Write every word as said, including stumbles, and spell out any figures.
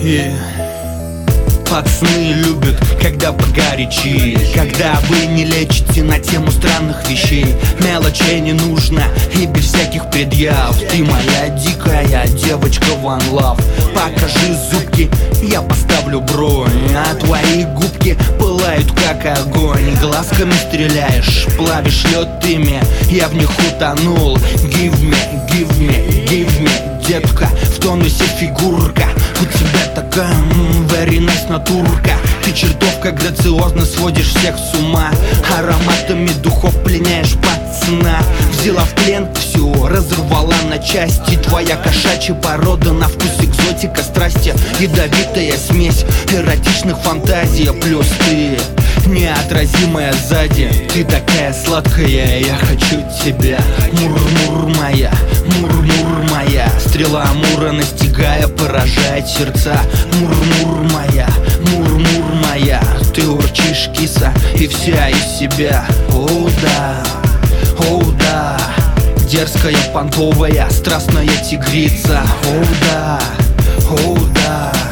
И пацаны любят, когда погорячее, когда вы не лечите на тему странных вещей. Мелочей не нужно и без всяких предъяв. Ты моя дикая девочка one love. Покажи зубки, я поставлю бронь, а твои губки пылают как огонь. Глазками стреляешь, плавишь лед ими, я в них утонул. Give me, give me, give me, детка, в тонусе фигурка. У тебя такая м, very nice натурка. Ты чертовка, грациозно сводишь всех с ума. Ароматами духов пленяешь пацана. Взяла в плен всю, разорвала на части. Твоя кошачья порода на вкус экзотика, страсти, ядовитая смесь эротичных фантазий. Плюс ты неотразимая сзади. Ты такая сладкая, я хочу тебя. Мур-мур моя, мур-мур моя. Стрела Амура, настигая, поражает сердца. Мур-мур моя, мур-мур моя. Ты урчишь, киса, и вся из себя. О да, о да. Дерзкая, понтовая, страстная тигрица. О да, о да.